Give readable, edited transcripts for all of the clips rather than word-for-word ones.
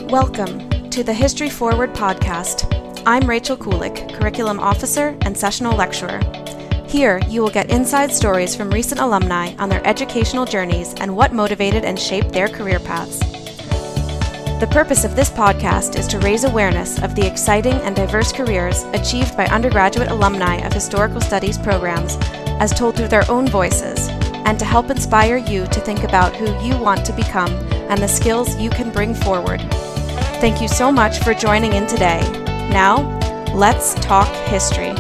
Welcome to the History Forward podcast. I'm Rachel Kulik, Curriculum Officer and Sessional Lecturer. Here, you will get inside stories from recent alumni on their educational journeys and what motivated and shaped their career paths. The purpose of this podcast is to raise awareness of the exciting and diverse careers achieved by undergraduate alumni of historical studies programs as told through their own voices, and to help inspire you to think about who you want to become and the skills you can bring forward. Thank you so much for joining in today. Now, let's talk history.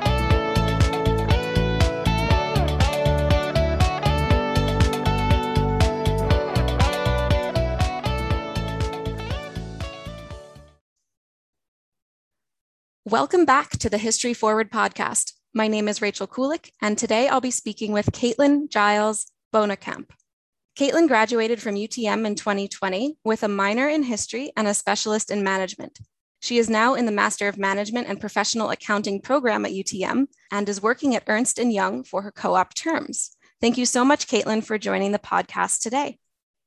Welcome back to the History Forward podcast. My name is Rachel Kulik, and today I'll be speaking with Caitlin Giles Bonekamp. Caitlin graduated from UTM in 2020 with a minor in history and a specialist in management. She is now in the Master of Management and Professional Accounting program at UTM and is working at Ernst & Young for her co-op terms. Thank you so much, Caitlin, for joining the podcast today.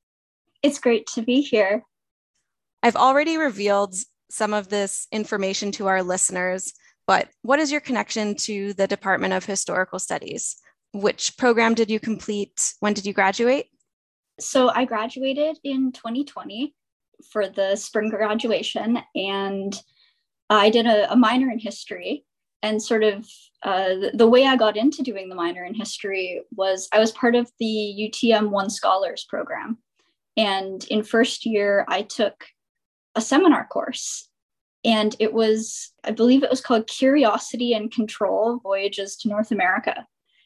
It's great to be here. I've already revealed some of this information to our listeners, but what is your connection to the Department of Historical Studies? Which program did you complete? When did you graduate? So I graduated in 2020 for the spring graduation, and I did a minor in history. And sort of the way I got into doing the minor in history was I was part of the UTM One Scholars program. And in first year, I took a seminar course, and it was, I believe it was called Curiosity and Control: Voyages to North America.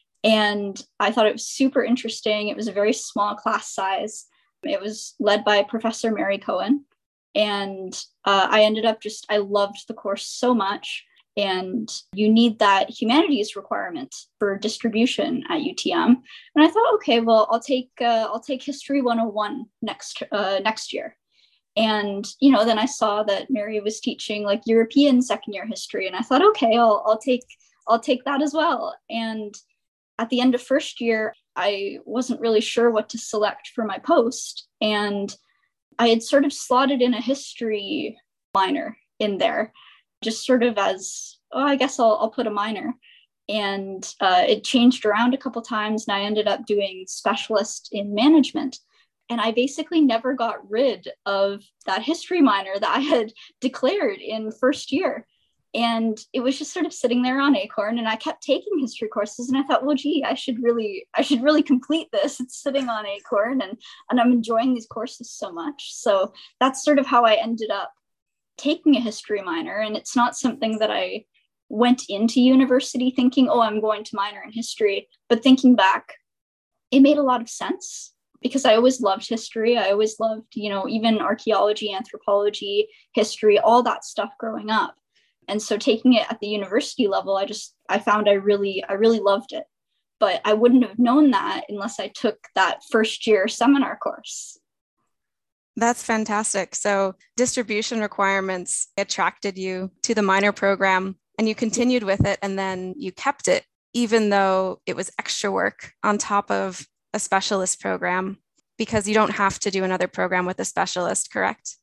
And I thought it was super interesting. It was a very small class size. It was led by Professor Mary Cohen. And I ended up I loved the course so much. And you need that humanities requirement for distribution at UTM. And I thought, okay, well, I'll take History 101 next year. And, then I saw that Mary was teaching like European second year history. And I thought, okay, I'll take that as well. And at the end of first year, I wasn't really sure what to select for my post. And I had sort of slotted in a history minor in there, just sort of as, I guess I'll put a minor. And it changed around a couple times, and I ended up doing specialist in management. And I basically never got rid of that history minor that I had declared in first year. And it was just sort of sitting there on Acorn, and I kept taking history courses, and I thought, well, gee, I should really complete this. It's sitting on Acorn, and I'm enjoying these courses so much. So that's sort of how I ended up taking a history minor. And it's not something that I went into university thinking, oh, I'm going to minor in history. But thinking back, it made a lot of sense, because I always loved history. I always loved, even archaeology, anthropology, history, all that stuff growing up. And so taking it at the university level, I found I really loved it. But I wouldn't have known that unless I took that first year seminar course. That's fantastic. So distribution requirements attracted you to the minor program, and you continued with it, and then you kept it, even though it was extra work on top of a specialist program, because you don't have to do another program with a specialist, correct?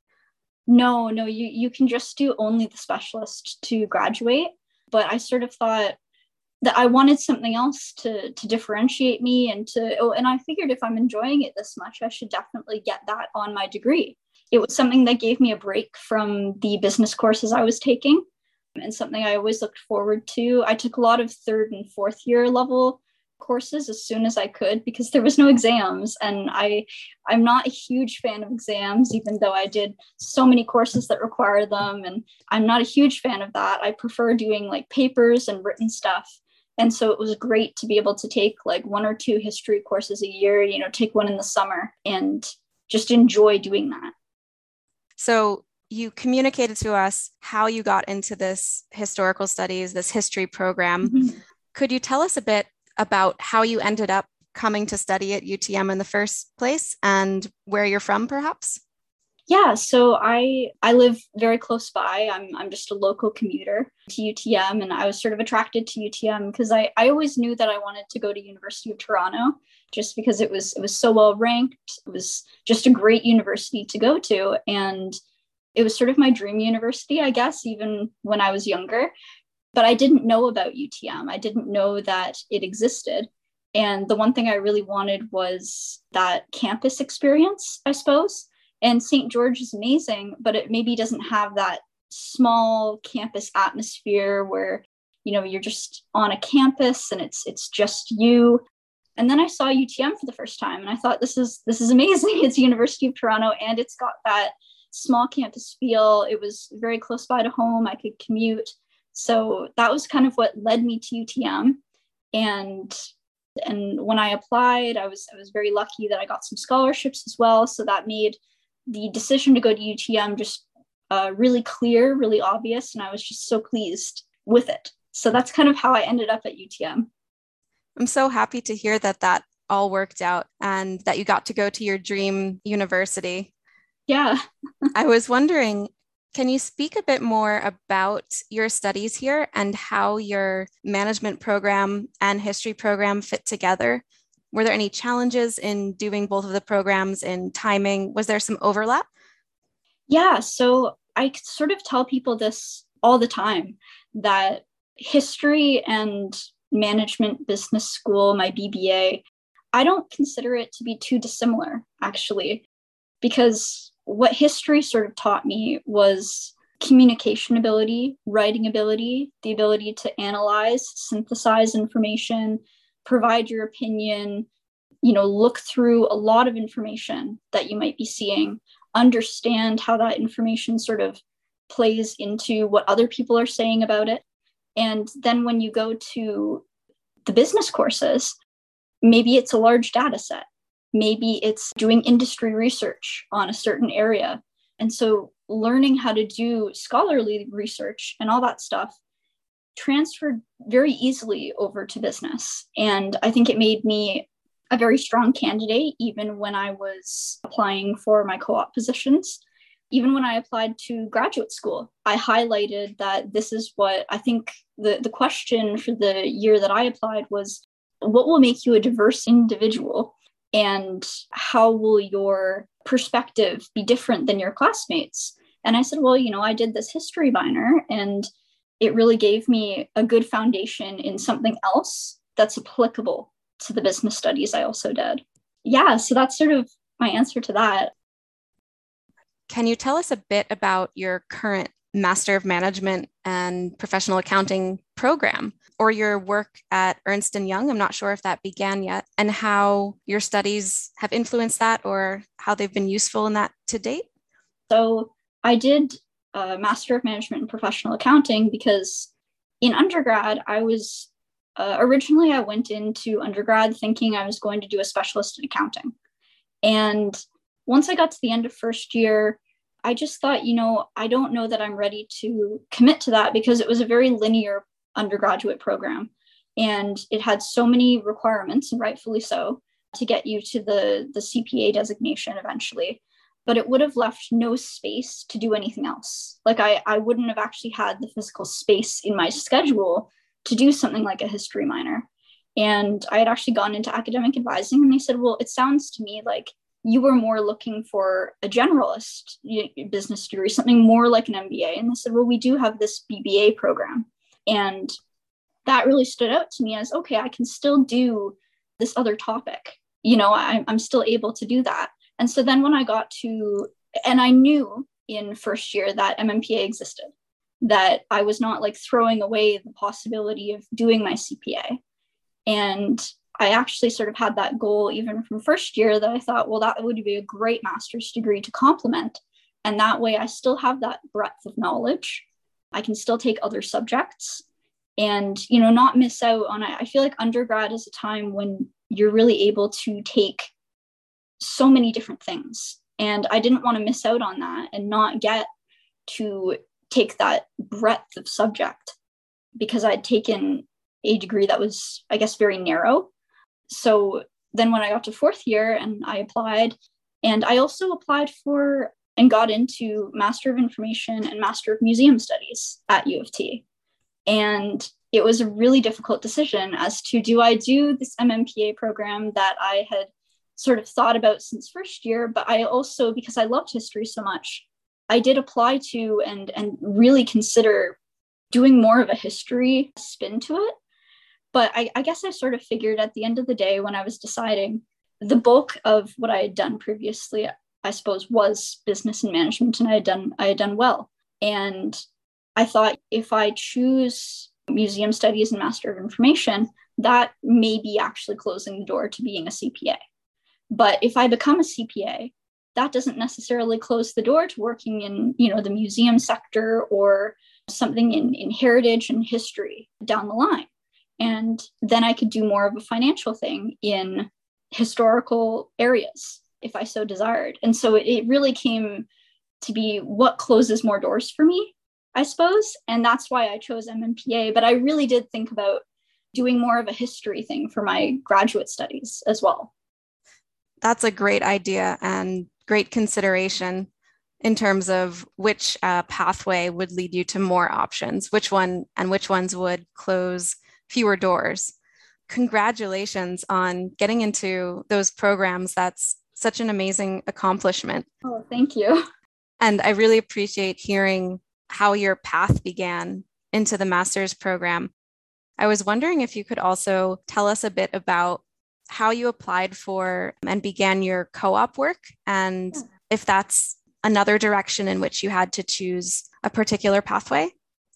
No, you can just do only the specialist to graduate. But I sort of thought that I wanted something else to differentiate me, and I figured if I'm enjoying it this much, I should definitely get that on my degree. It was something that gave me a break from the business courses I was taking, and something I always looked forward to. I took a lot of third and fourth year level courses as soon as I could, because there was no exams, and I'm not a huge fan of exams, even though I did so many courses that require them, and I'm not a huge fan of that. I prefer doing like papers and written stuff. And so it was great to be able to take like 1 or 2 history courses a year, take one in the summer, and just enjoy doing that. So you communicated to us how you got into this historical studies, this history program. Mm-hmm. Could you tell us a bit about how you ended up coming to study at UTM in the first place, and where you're from, perhaps? Yeah, so I live very close by. I'm just a local commuter to UTM, and I was sort of attracted to UTM because I always knew that I wanted to go to University of Toronto, just because it was so well ranked. It was just a great university to go to, and It was sort of my dream university, I guess, even when I was younger. But I didn't know about UTM. I didn't know that it existed. And the one thing I really wanted was that campus experience, I suppose. And St. George is amazing, but it maybe doesn't have that small campus atmosphere where, you're just on a campus and it's just you. And then I saw UTM for the first time and I thought, this is amazing. It's University of Toronto and it's got that small campus feel. It was very close by to home. I could commute. So that was kind of what led me to UTM. And when I applied, I was very lucky that I got some scholarships as well. So that made the decision to go to UTM just really clear, really obvious. And I was just so pleased with it. So that's kind of how I ended up at UTM. I'm so happy to hear that all worked out and that you got to go to your dream university. Yeah. I was wondering, can you speak a bit more about your studies here and how your management program and history program fit together? Were there any challenges in doing both of the programs in timing? Was there some overlap? Yeah, so I sort of tell people this all the time, that history and management business school, my BBA, I don't consider it to be too dissimilar, actually, because what history sort of taught me was communication ability, writing ability, the ability to analyze, synthesize information, provide your opinion, look through a lot of information that you might be seeing, understand how that information sort of plays into what other people are saying about it. And then when you go to the business courses, maybe it's a large data set. Maybe it's doing industry research on a certain area. And so learning how to do scholarly research and all that stuff transferred very easily over to business. And I think it made me a very strong candidate, even when I was applying for my co-op positions. Even when I applied to graduate school, I highlighted that this is what I think the question for the year that I applied was, what will make you a diverse individual? And how will your perspective be different than your classmates? And I said, well, I did this history minor and it really gave me a good foundation in something else that's applicable to the business studies I also did. Yeah, so that's sort of my answer to that. Can you tell us a bit about your current Master of Management and Professional Accounting program, or your work at Ernst & Young? I'm not sure if that began yet, and how your studies have influenced that or how they've been useful in that to date? So I did a Master of Management and Professional Accounting because in undergrad, I was originally I went into undergrad thinking I was going to do a specialist in accounting. And once I got to the end of first year, I just thought, I don't know that I'm ready to commit to that because it was a very linear undergraduate program. And it had so many requirements, and rightfully so, to get you to the CPA designation eventually. But it would have left no space to do anything else. Like I wouldn't have actually had the physical space in my schedule to do something like a history minor. And I had actually gone into academic advising and they said, well, it sounds to me like you were more looking for a generalist business degree, something more like an MBA. And they said, well, we do have this BBA program. And that really stood out to me as, okay, I can still do this other topic. I'm still able to do that. And so then when I got to, and I knew in first year that MMPA existed, that I was not like throwing away the possibility of doing my CPA. And I actually sort of had that goal even from first year that I thought, well, that would be a great master's degree to complement. And that way I still have that breadth of knowledge. I can still take other subjects and, not miss out on it. I feel like undergrad is a time when you're really able to take so many different things. And I didn't want to miss out on that and not get to take that breadth of subject because I'd taken a degree that was, I guess, very narrow. So then when I got to fourth year and I applied, and I also applied for and got into Master of Information and Master of Museum Studies at U of T. And it was a really difficult decision as to, do I do this MMPA program that I had sort of thought about since first year, but I also, because I loved history so much, I did apply to and really consider doing more of a history spin to it. But I guess I sort of figured at the end of the day when I was deciding, the bulk of what I had done previously, I suppose, was business and management, and I had done well. And I thought if I choose museum studies and Master of Information, that may be actually closing the door to being a CPA. But if I become a CPA, that doesn't necessarily close the door to working in, the museum sector or something in heritage and history down the line. And then I could do more of a financial thing in historical areas if I so desired. And so it really came to be what closes more doors for me, I suppose. And that's why I chose MMPA. But I really did think about doing more of a history thing for my graduate studies as well. That's a great idea and great consideration in terms of which pathway would lead you to more options, which ones would close fewer doors. Congratulations on getting into those programs. That's such an amazing accomplishment. Oh, thank you. And I really appreciate hearing how your path began into the master's program. I was wondering if you could also tell us a bit about how you applied for and began your co-op work, and if that's another direction in which you had to choose a particular pathway.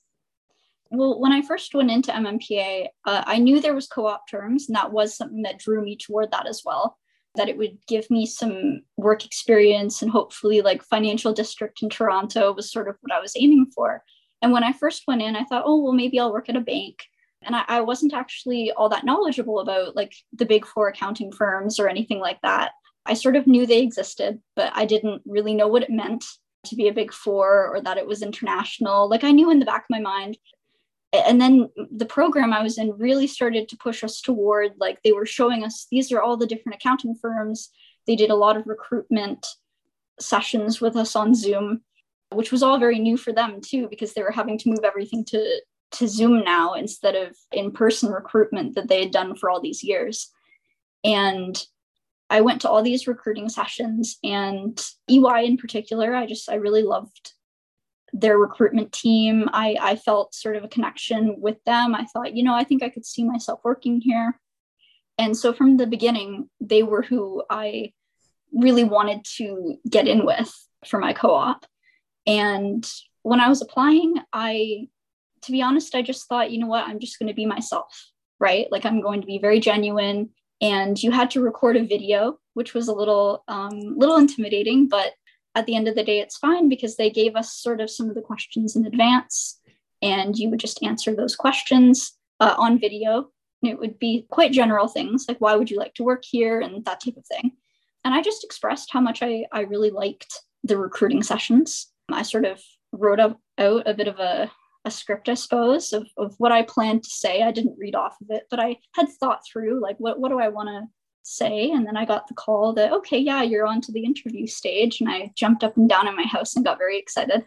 Well, when I first went into MMPA, I knew there was co-op terms, and that was something that drew me toward that as well, that it would give me some work experience, and hopefully like financial district in Toronto was sort of what I was aiming for. And when I first went in, I thought, oh, well, maybe I'll work at a bank. And I wasn't actually all that knowledgeable about like the big four accounting firms or anything like that. I sort of knew they existed, but I didn't really know what it meant to be a big four or that it was international. Like I knew in the back of my mind. And then the program I was in really started to push us toward, like they were showing us, these are all the different accounting firms. They did a lot of recruitment sessions with us on Zoom, which was all very new for them too, because they were having to move everything to Zoom now instead of in-person recruitment that they had done for all these years. And I went to all these recruiting sessions, and EY in particular, I really loved their recruitment team. I felt sort of a connection with them. I thought, I think I could see myself working here. And so from the beginning, they were who I really wanted to get in with for my co-op. And when I was applying, to be honest, I just thought, I'm just going to be myself, right? Like I'm going to be very genuine. And you had to record a video, which was a little intimidating, but at the end of the day, it's fine because they gave us sort of some of the questions in advance, and you would just answer those questions on video. And it would be quite general things like, why would you like to work here? And that type of thing. And I just expressed how much I really liked the recruiting sessions. I sort of wrote out a bit of a script, I suppose, of what I planned to say. I didn't read off of it, but I had thought through, like, what do I want to say? And then I got the call that, okay, yeah, you're on to the interview stage. And I jumped up and down in my house and got very excited.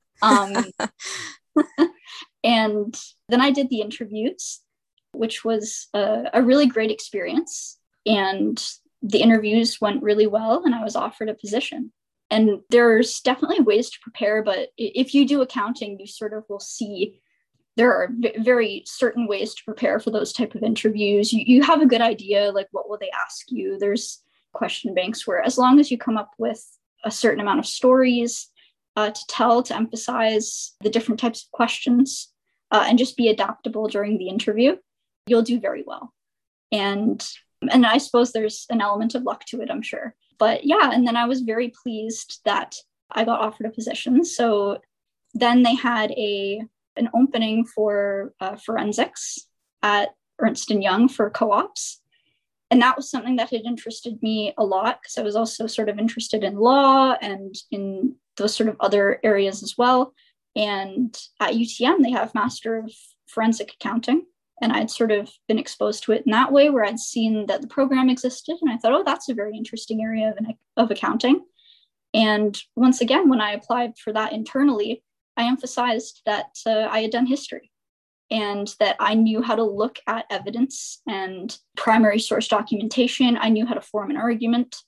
And then I did the interviews, which was a really great experience. And the interviews went really well, and I was offered a position. And there's definitely ways to prepare, but if you do accounting, you sort of will see there are very certain ways to prepare for those type of interviews. You have a good idea, like what will they ask you? There's question banks where as long as you come up with a certain amount of stories to tell, to emphasize the different types of questions and just be adaptable during the interview, you'll do very well. And I suppose there's an element of luck to it, I'm sure. But yeah, and then I was very pleased that I got offered a position. So then they had an opening for forensics at Ernst & Young for co-ops. And that was something that had interested me a lot because I was also sort of interested in law and in those sort of other areas as well. And at UTM, they have Master of Forensic Accounting. And I'd sort of been exposed to it in that way, where I'd seen that the program existed. And I thought, oh, that's a very interesting area of accounting. And once again, when I applied for that internally, I emphasized that I had done history and that I knew how to look at evidence and primary source documentation. I knew how to form an argument.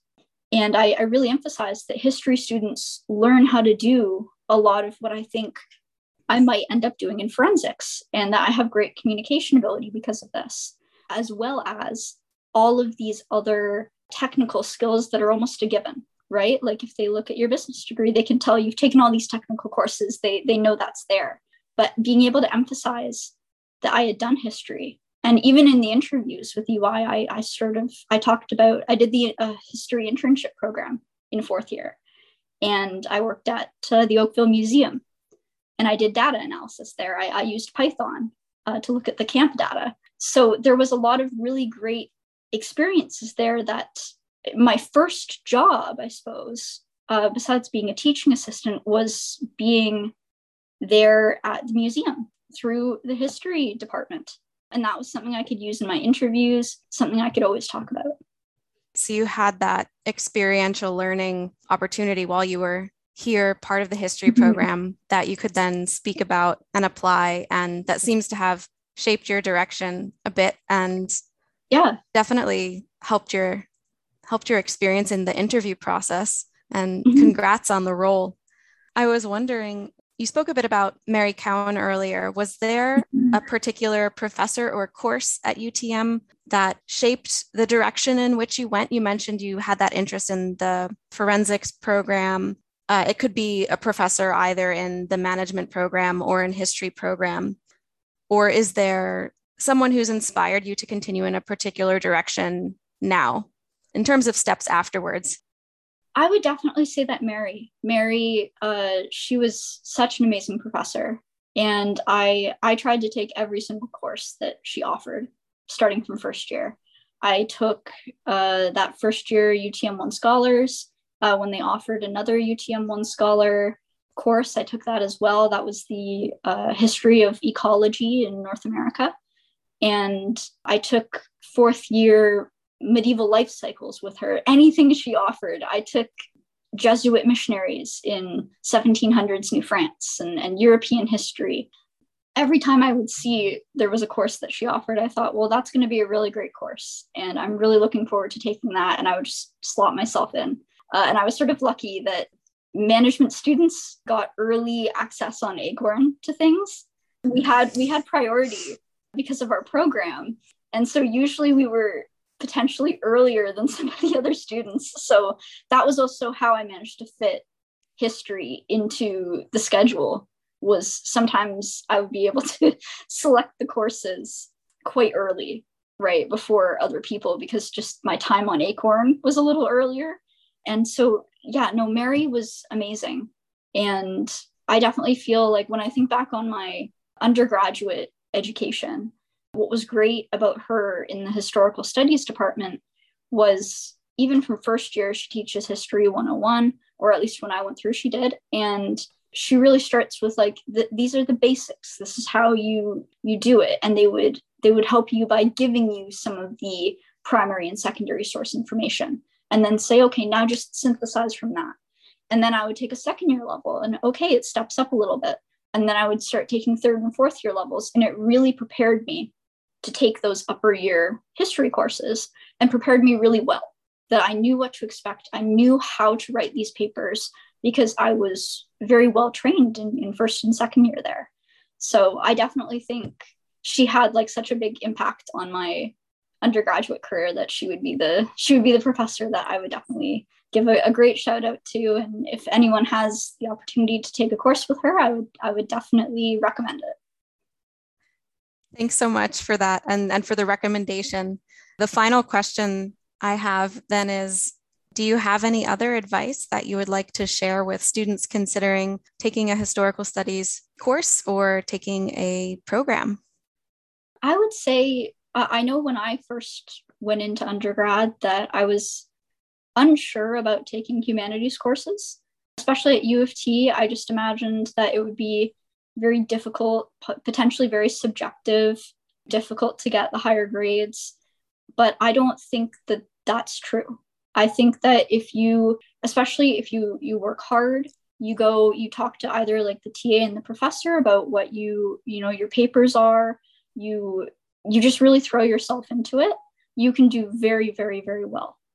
And I really emphasized that history students learn how to do a lot of what I think I might end up doing in forensics, and that I have great communication ability because of this, as well as all of these other technical skills that are almost a given, right? Like if they look at your business degree, they can tell you've taken all these technical courses, they know that's there. But being able to emphasize that I had done history, and even in the interviews with UI, I talked about, I did the history internship program in fourth year, and I worked at the Oakville Museum, and I did data analysis there. I used Python to look at the camp data. So there was a lot of really great experiences there that my first job, I suppose, besides being a teaching assistant, was being there at the museum through the history department. And that was something I could use in my interviews, something I could always talk about. So you had that experiential learning opportunity while you were here, part of the history program, that you could then speak about and apply. And that seems to have shaped your direction a bit, and definitely helped your experience in the interview process. And congrats on the role. I was wondering, you spoke a bit about Mary Cowan earlier. Was there a particular professor or course at UTM that shaped the direction in which you went? You mentioned you had that interest in the forensics program. It could be a professor either in the management program or in history program. Or is there someone who's inspired you to continue in a particular direction now in terms of steps afterwards? I would definitely say that Mary, she was such an amazing professor. And I tried to take every single course that she offered, starting from first year. I took that first year UTM One Scholars. When they offered another UTM One Scholar course, I took that as well. That was the history of ecology in North America. And I took fourth year medieval life cycles with her. Anything she offered. I took Jesuit missionaries in 1700s New France and European history. Every time I would see there was a course that she offered, I thought, well, that's going to be a really great course. And I'm really looking forward to taking that. And I would just slot myself in. And I was sort of lucky that management students got early access on Acorn to things. We had priority because of our program. And so usually we were potentially earlier than some of the other students. So that was also how I managed to fit history into the schedule. Was sometimes I would be able to select the courses quite early, right, before other people, because just my time on Acorn was a little earlier. And so, Mary was amazing. And I definitely feel like when I think back on my undergraduate education, what was great about her in the historical studies department was even from first year, she teaches History 101, or at least when I went through, she did. And she really starts with like, these are the basics. This is how you do it. And they would help you by giving you some of the primary and secondary source information, and then say, okay, now just synthesize from that. And then I would take a second year level, and okay, it steps up a little bit. And then I would start taking third and fourth year levels. And it really prepared me to take those upper year history courses, and prepared me really well, that I knew what to expect. I knew how to write these papers because I was very well trained in first and second year there. So I definitely think she had like such a big impact on my undergraduate career that she would be the professor that I would definitely give a great shout out to. And if anyone has the opportunity to take a course with her, I would definitely recommend it. Thanks so much for that and for the recommendation. The final question I have then is, do you have any other advice that you would like to share with students considering taking a historical studies course or taking a program? I would say, I know when I first went into undergrad that I was unsure about taking humanities courses, especially at U of T. I just imagined that it would be very difficult, potentially very subjective, difficult to get the higher grades. But I don't think that that's true. I think that especially if you work hard, you talk to either like the TA and the professor about what your papers are, you just really throw yourself into it, you can do very, very, very well.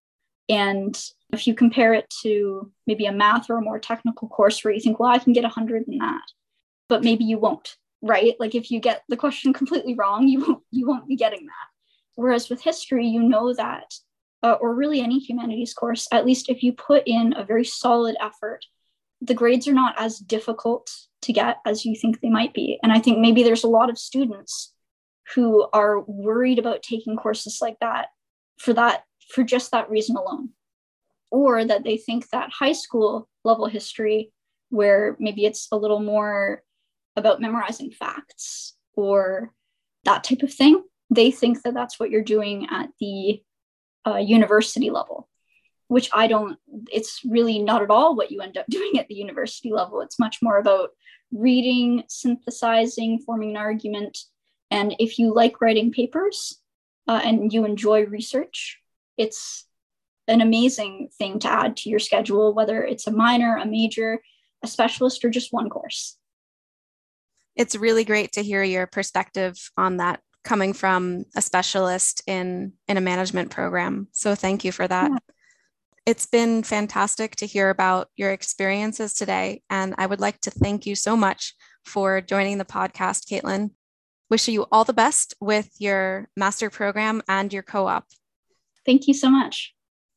And if you compare it to maybe a math or a more technical course where you think, well, I can get 100 in that, but maybe you won't, right? Like if you get the question completely wrong, you won't be getting that. Whereas with history, you know that, or really any humanities course, at least if you put in a very solid effort, the grades are not as difficult to get as you think they might be. And I think maybe there's a lot of students who are worried about taking courses like that for just that reason alone. Or that they think that high school level history, where maybe it's a little more about memorizing facts or that type of thing, they think that that's what you're doing at the university level, which I don't, it's really not at all what you end up doing at the university level. It's much more about reading, synthesizing, forming an argument. And if you like writing papers and you enjoy research, it's an amazing thing to add to your schedule, whether it's a minor, a major, a specialist, or just one course. It's really great to hear your perspective on that, coming from a specialist in a management program. So thank you for that. Yeah. It's been fantastic to hear about your experiences today. And I would like to thank you so much for joining the podcast, Caitlin. Wish you all the best with your master program and your co-op. Thank you so much.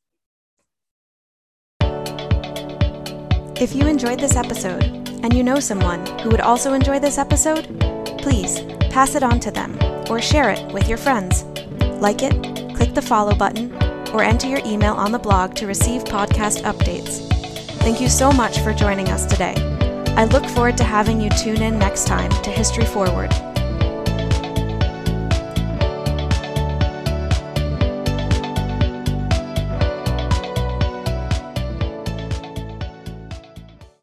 If you enjoyed this episode and you know someone who would also enjoy this episode, please pass it on to them or share it with your friends. Like it, click the follow button, or enter your email on the blog to receive podcast updates. Thank you so much for joining us today. I look forward to having you tune in next time to History Forward.